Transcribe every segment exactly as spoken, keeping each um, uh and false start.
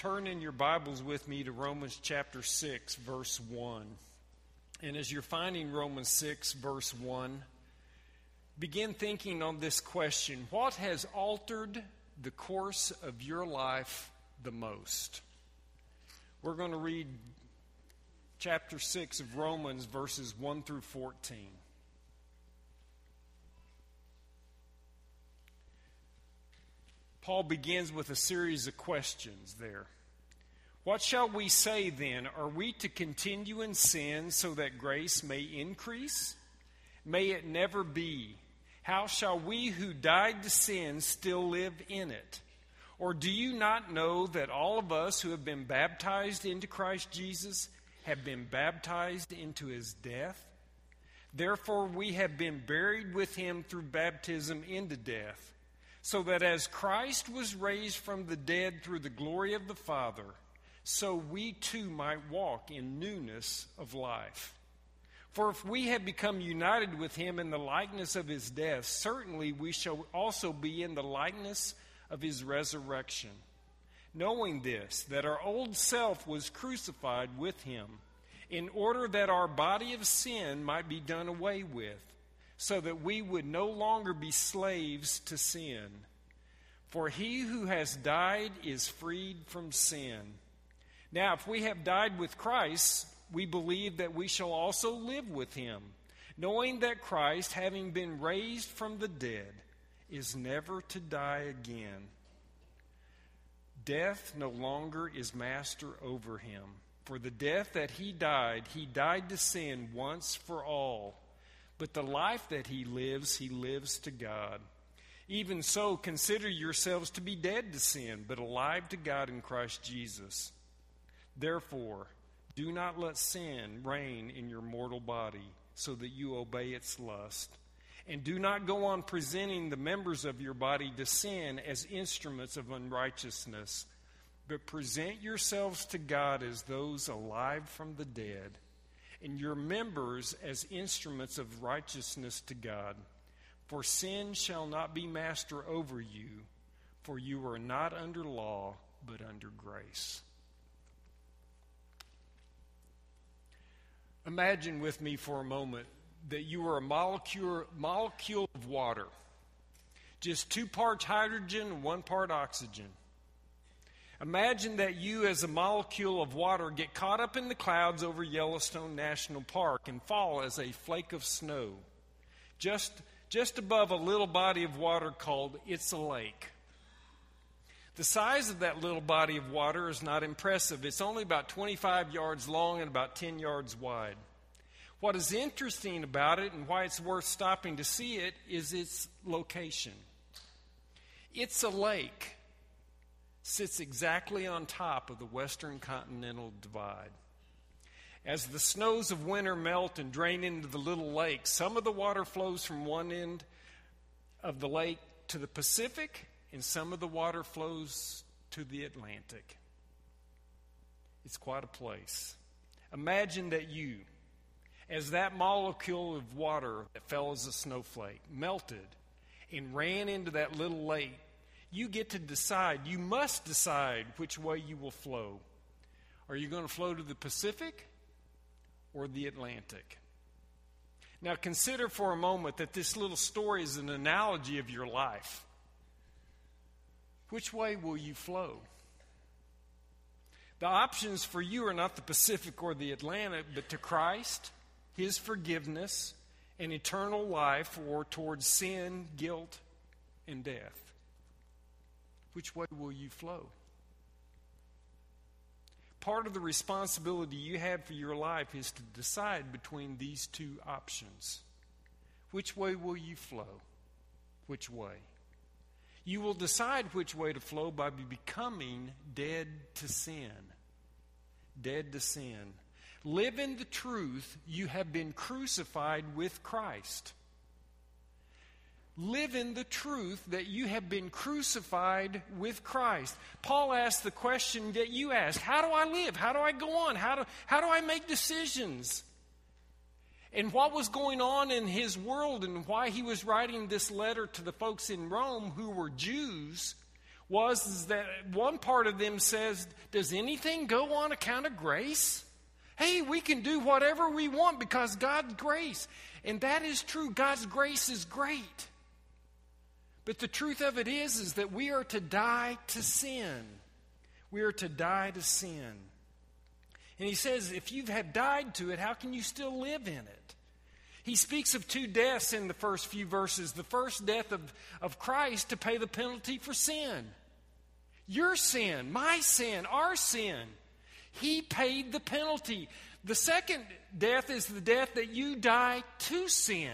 turn in your Bibles with me to Romans chapter six, verse one. And as you're finding Romans six, verse one, begin thinking on this question: what has altered the course of your life the most? We're going to read chapter six of Romans, verses one through fourteen. Paul begins with a series of questions there. What shall we say then? Are we to continue in sin so that grace may increase? May it never be. How shall we who died to sin still live in it? Or do you not know that all of us who have been baptized into Christ Jesus have been baptized into his death? Therefore we have been buried with him through baptism into death, so that as Christ was raised from the dead through the glory of the Father, so we too might walk in newness of life. For if we have become united with him in the likeness of his death, certainly we shall also be in the likeness of his resurrection. Knowing this, that our old self was crucified with him, in order that our body of sin might be done away with, so that we would no longer be slaves to sin. For he who has died is freed from sin. Now, if we have died with Christ, we believe that we shall also live with him, knowing that Christ, having been raised from the dead, is never to die again. Death no longer is master over him. For the death that he died, he died to sin once for all. But the life that he lives, he lives to God. Even so, consider yourselves to be dead to sin, but alive to God in Christ Jesus. Therefore, do not let sin reign in your mortal body, so that you obey its lust. And do not go on presenting the members of your body to sin as instruments of unrighteousness, but present yourselves to God as those alive from the dead, and your members as instruments of righteousness to God. For sin shall not be master over you, for you are not under law, but under grace. Imagine with me for a moment that you are a molecule, molecule of water. Just two parts hydrogen and one part oxygen. Imagine that you, as a molecule of water, get caught up in the clouds over Yellowstone National Park and fall as a flake of snow just, just above a little body of water called It's a Lake. The size of that little body of water is not impressive. It's only about twenty-five yards long and about ten yards wide. What is interesting about it and why it's worth stopping to see it is its location. It's a Lake sits exactly on top of the Western Continental Divide. As the snows of winter melt and drain into the little lake, some of the water flows from one end of the lake to the Pacific, and some of the water flows to the Atlantic. It's quite a place. Imagine that you, as that molecule of water that fell as a snowflake, melted and ran into that little lake. You get to decide, you must decide which way you will flow. Are you going to flow to the Pacific or the Atlantic? Now consider for a moment that this little story is an analogy of your life. Which way will you flow? The options for you are not the Pacific or the Atlantic, but to Christ, his forgiveness, and eternal life, or towards sin, guilt, and death. Which way will you flow? Part of the responsibility you have for your life is to decide between these two options. Which way will you flow? Which way? You will decide which way to flow by becoming dead to sin. Dead to sin. Live in the truth you have been crucified with Christ. Live in the truth that you have been crucified with Christ. Paul asked the question that you asked: how do I live? How do I go on? How do, how do I make decisions? And what was going on in his world and why he was writing this letter to the folks in Rome who were Jews was is that one part of them says, does anything go on account of grace? Hey, we can do whatever we want because God's grace. And that is true. God's grace is great. But the truth of it is, is that we are to die to sin. We are to die to sin. And he says, if you have died to it, how can you still live in it? He speaks of two deaths in the first few verses. The first death of, of Christ to pay the penalty for sin. Your sin, my sin, our sin. He paid the penalty. The second death is the death that you die to sin.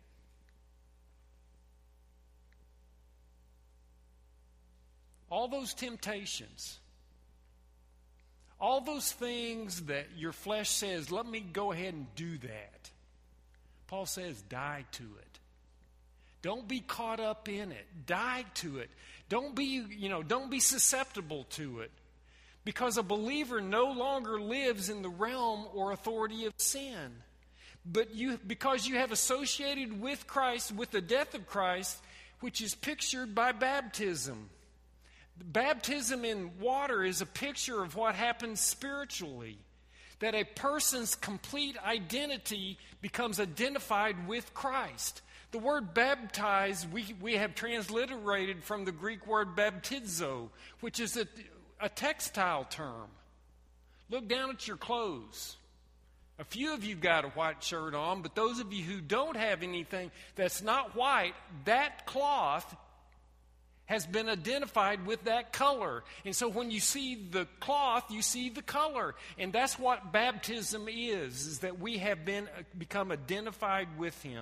All those temptations, all those things that your flesh says, let me go ahead and do that. Paul says, die to it. Don't be caught up in it. Die to it. Don't be, you know, don't be susceptible to it. Because a believer no longer lives in the realm or authority of sin. But you, because you have associated with Christ, with the death of Christ, which is pictured by baptism. Baptism in water is a picture of what happens spiritually. That a person's complete identity becomes identified with Christ. The word baptized, we, we have transliterated from the Greek word baptizo, which is a, a textile term. Look down at your clothes. A few of you got a white shirt on, but those of you who don't have anything that's not white, that cloth has been identified with that color. And so when you see the cloth, you see the color. And that's what baptism is, is that we have been become identified with him.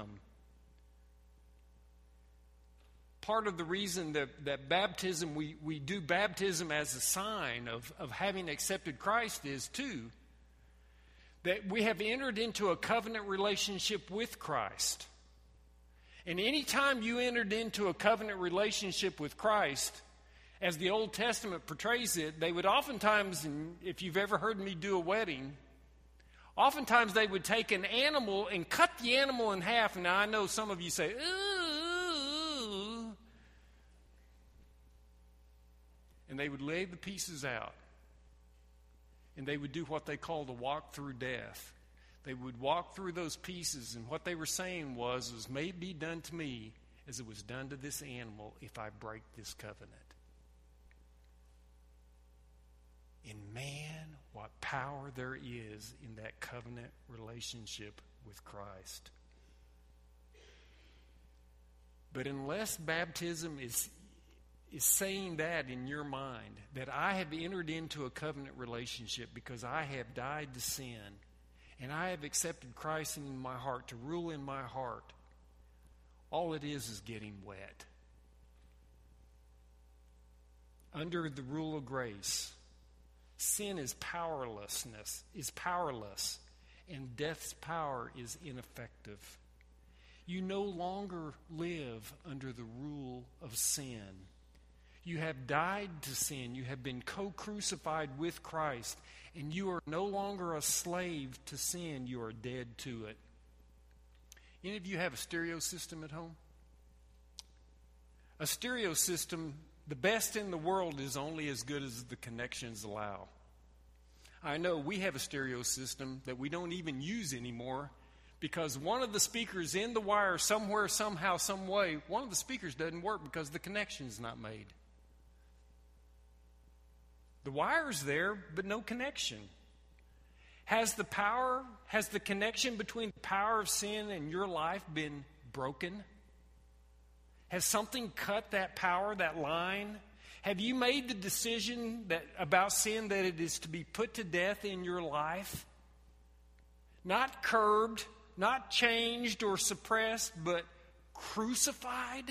Part of the reason that, that baptism, we, we do baptism as a sign of, of having accepted Christ is, too, that we have entered into a covenant relationship with Christ. And any time you entered into a covenant relationship with Christ, as the Old Testament portrays it, they would oftentimes, and if you've ever heard me do a wedding, oftentimes they would take an animal and cut the animal in half. And now I know some of you say, ooh. And they would lay the pieces out. And they would do what they call the walk through death. They would walk through those pieces, and what they were saying was, was, may it be done to me as it was done to this animal if I break this covenant. And man, what power there is in that covenant relationship with Christ. But unless baptism is, is saying that in your mind, that I have entered into a covenant relationship because I have died to sin, and I have accepted Christ in my heart to rule in my heart, all it is is getting wet. Under the rule of grace, sin is powerlessness, is powerless, and death's power is ineffective. You no longer live under the rule of sin. You have died to sin. You have been co-crucified with Christ. And you are no longer a slave to sin. You are dead to it. Any of you have a stereo system at home? A stereo system, the best in the world, is only as good as the connections allow. I know we have a stereo system that we don't even use anymore because one of the speakers in the wire somewhere, somehow, some way, one of the speakers doesn't work because the connection's not made. The wire's there, but no connection. Has the power, has the connection between the power of sin and your life been broken? Has something cut that power, that line? Have you made the decision that about sin that it is to be put to death in your life? Not curbed, not changed or suppressed, but crucified?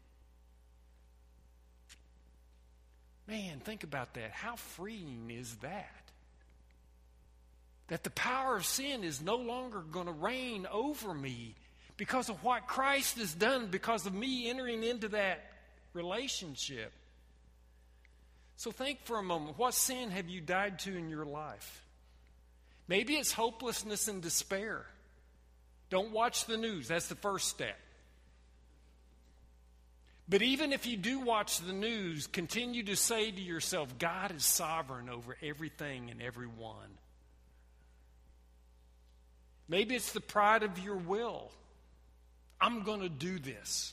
Man, think about that. How freeing is that? That the power of sin is no longer going to reign over me because of what Christ has done, because of me entering into that relationship. So think for a moment, what sin have you died to in your life? Maybe it's hopelessness and despair. Don't watch the news. That's the first step. But even if you do watch the news, continue to say to yourself, God is sovereign over everything and everyone. Maybe it's the pride of your will. I'm going to do this.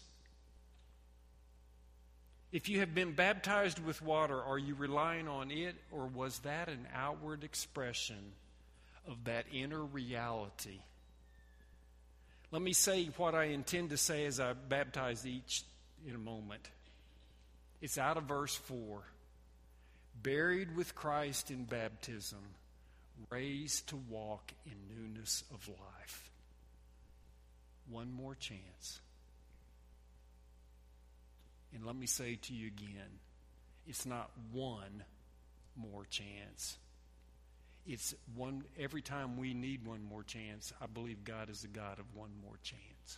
If you have been baptized with water, are you relying on it, or was that an outward expression of that inner reality? Let me say what I intend to say as I baptize each in a moment. It's out of verse four. Buried with Christ in baptism, raised to walk in newness of life. One more chance. And let me say to you again, it's not one more chance. It's one, every time we need one more chance, I believe God is a God of one more chance.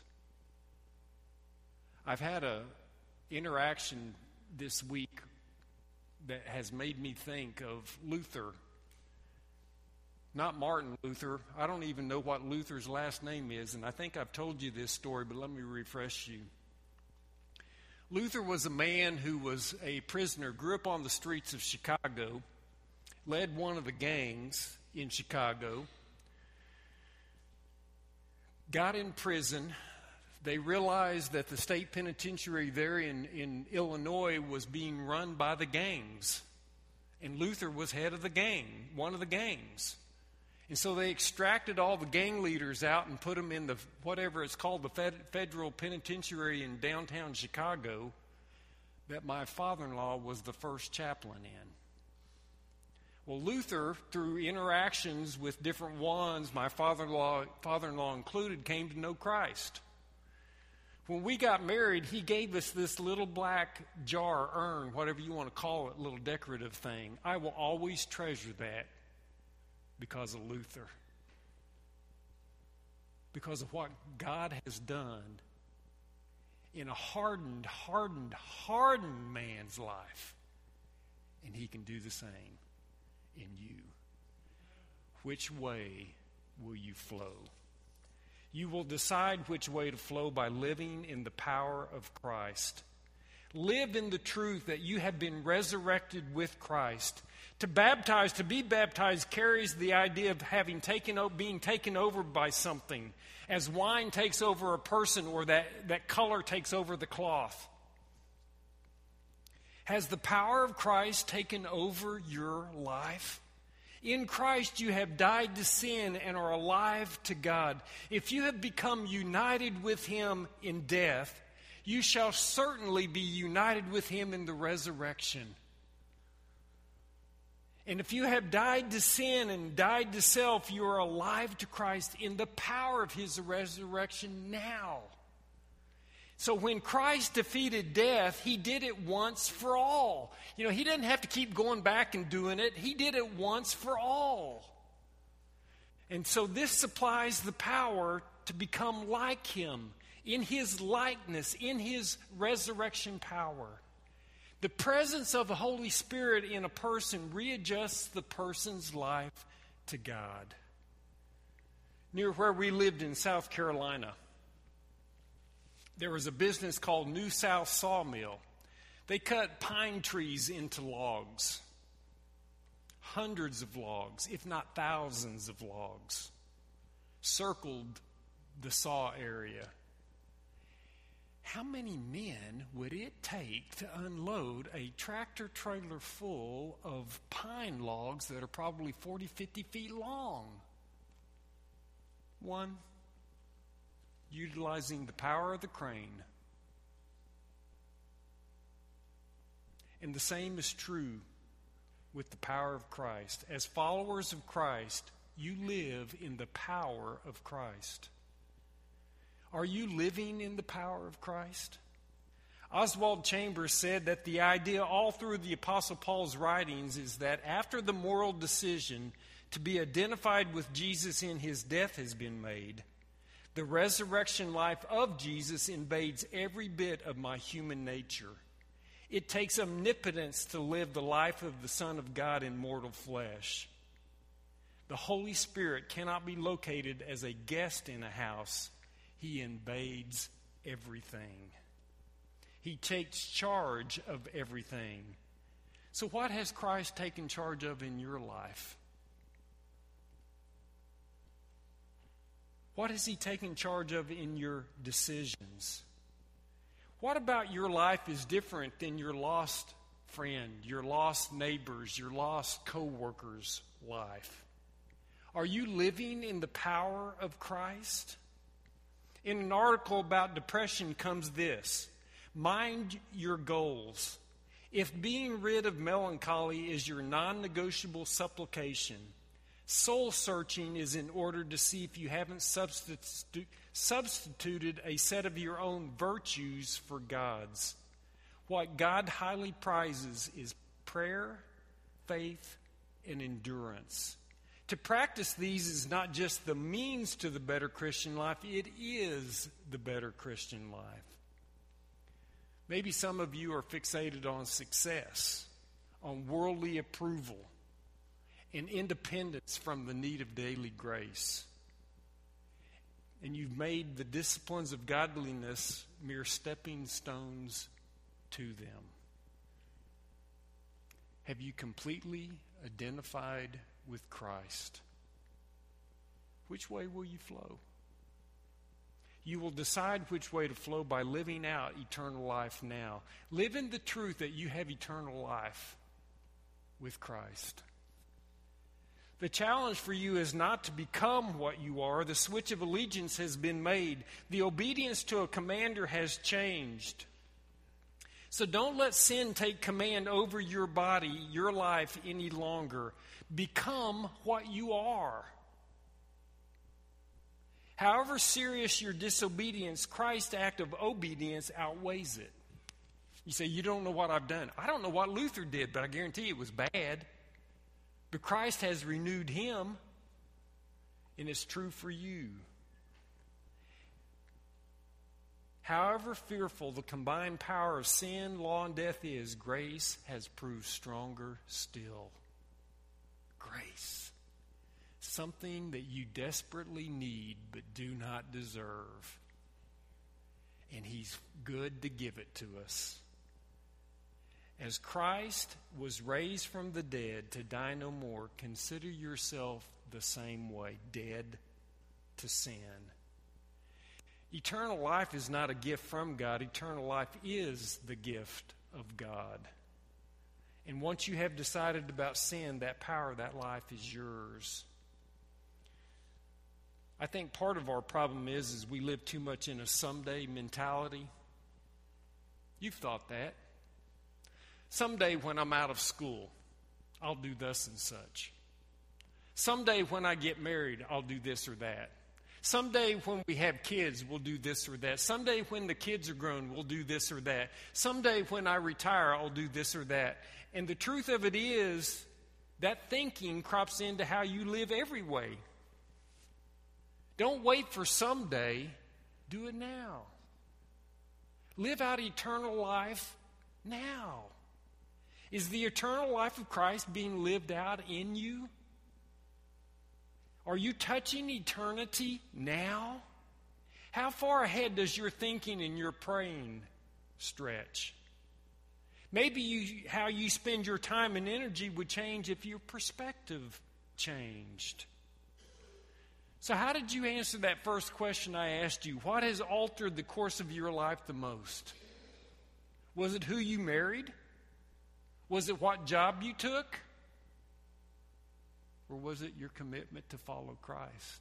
I've had a interaction this week that has made me think of Luther. Not Martin Luther. I don't even know what Luther's last name is, and I think I've told you this story, but let me refresh you. Luther was a man who was a prisoner, grew up on the streets of Chicago, led one of the gangs in Chicago, got in prison. They realized that the state penitentiary there in, in Illinois was being run by the gangs. And Luther was head of the gang, one of the gangs. And so they extracted all the gang leaders out and put them in the, whatever it's called, the fed, federal penitentiary in downtown Chicago that my father-in-law was the first chaplain in. Well, Luther, through interactions with different ones, my father-in-law, father-in-law included, came to know Christ. When we got married, he gave us this little black jar, urn, whatever you want to call it, little decorative thing. I will always treasure that because of Luther. Because of what God has done in a hardened, hardened, hardened man's life. And he can do the same in you. Which way will you flow? You will decide which way to flow by living in the power of Christ. Live in the truth that you have been resurrected with Christ. To baptize, to be baptized, carries the idea of having taken, being taken over by something, as wine takes over a person or that, that color takes over the cloth. Has the power of Christ taken over your life? In Christ you have died to sin and are alive to God. If you have become united with Him in death, you shall certainly be united with Him in the resurrection. And if you have died to sin and died to self, you are alive to Christ in the power of His resurrection now. So when Christ defeated death, He did it once for all. You know, He didn't have to keep going back and doing it. He did it once for all. And so this supplies the power to become like Him in His likeness, in His resurrection power. The presence of the Holy Spirit in a person readjusts the person's life to God. Near where we lived in South Carolina, there was a business called New South Sawmill. They cut pine trees into logs. Hundreds of logs, if not thousands of logs, circled the saw area. How many men would it take to unload a tractor trailer full of pine logs that are probably forty, fifty feet long? One. Utilizing the power of the crane. And the same is true with the power of Christ. As followers of Christ, you live in the power of Christ. Are you living in the power of Christ? Oswald Chambers said that the idea all through the Apostle Paul's writings is that after the moral decision to be identified with Jesus in His death has been made, the resurrection life of Jesus invades every bit of my human nature. It takes omnipotence to live the life of the Son of God in mortal flesh. The Holy Spirit cannot be located as a guest in a house. He invades everything. He takes charge of everything. So what has Christ taken charge of in your life? What has he taken charge of in your decisions? What about your life is different than your lost friend, your lost neighbor's, your lost co-worker's life? Are you living in the power of Christ? In an article about depression comes this: mind your goals. If being rid of melancholy is your non-negotiable supplication, soul searching is in order to see if you haven't substitu- substituted a set of your own virtues for God's. What God highly prizes is prayer, faith, and endurance. To practice these is not just the means to the better Christian life, it is the better Christian life. Maybe some of you are fixated on success, on worldly approval, and independence from the need of daily grace. And you've made the disciplines of godliness mere stepping stones to them. Have you completely identified with Christ? Which way will you flow? You will decide which way to flow by living out eternal life now. Live in the truth that you have eternal life with Christ. The challenge for you is not to become what you are. The switch of allegiance has been made. The obedience to a commander has changed. So don't let sin take command over your body, your life any longer. Become what you are. However serious your disobedience, Christ's act of obedience outweighs it. You say, you don't know what I've done. I don't know what Luther did, but I guarantee it was bad. But Christ has renewed him, and it's true for you. However fearful the combined power of sin, law, and death is, grace has proved stronger still. Grace. Something that you desperately need but do not deserve. And he's good to give it to us. As Christ was raised from the dead to die no more, consider yourself the same way, dead to sin. Eternal life is not a gift from God. Eternal life is the gift of God. And once you have decided about sin, that power, that life is yours. I think part of our problem is, is we live too much in a someday mentality. You've thought that. Someday when I'm out of school, I'll do thus and such. Someday when I get married, I'll do this or that. Someday when we have kids, we'll do this or that. Someday when the kids are grown, we'll do this or that. Someday when I retire, I'll do this or that. And the truth of it is, that thinking crops into how you live every way. Don't wait for someday. Do it now. Live out eternal life now. Is the eternal life of Christ being lived out in you? Are you touching eternity now? How far ahead does your thinking and your praying stretch? Maybe you, how you spend your time and energy would change if your perspective changed. So how did you answer that first question I asked you? What has altered the course of your life the most? Was it who you married? Was it what job you took? Or was it your commitment to follow Christ?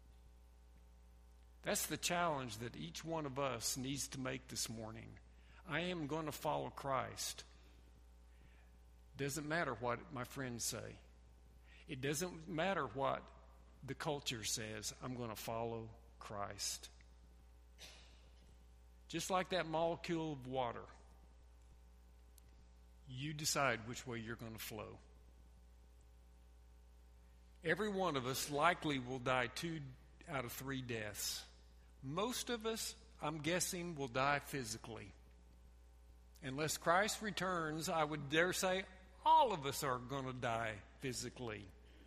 That's the challenge that each one of us needs to make this morning. I am going to follow Christ. Doesn't matter what my friends say. It doesn't matter what the culture says. I'm going to follow Christ. Just like that molecule of water, you decide which way you're going to flow. Every one of us likely will die two out of three deaths. Most of us, I'm guessing, will die physically. Unless Christ returns, I would dare say all of us are going to die physically.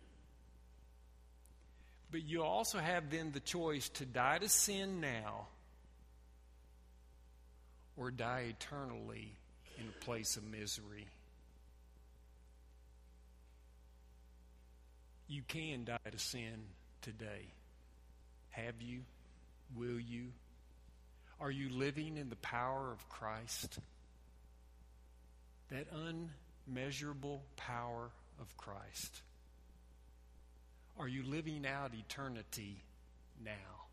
But you also have then the choice to die to sin now or die eternally in a place of misery. You can die to sin today. Have you? Will you? Are you living in the power of Christ? That unmeasurable power of Christ. Are you living out eternity now?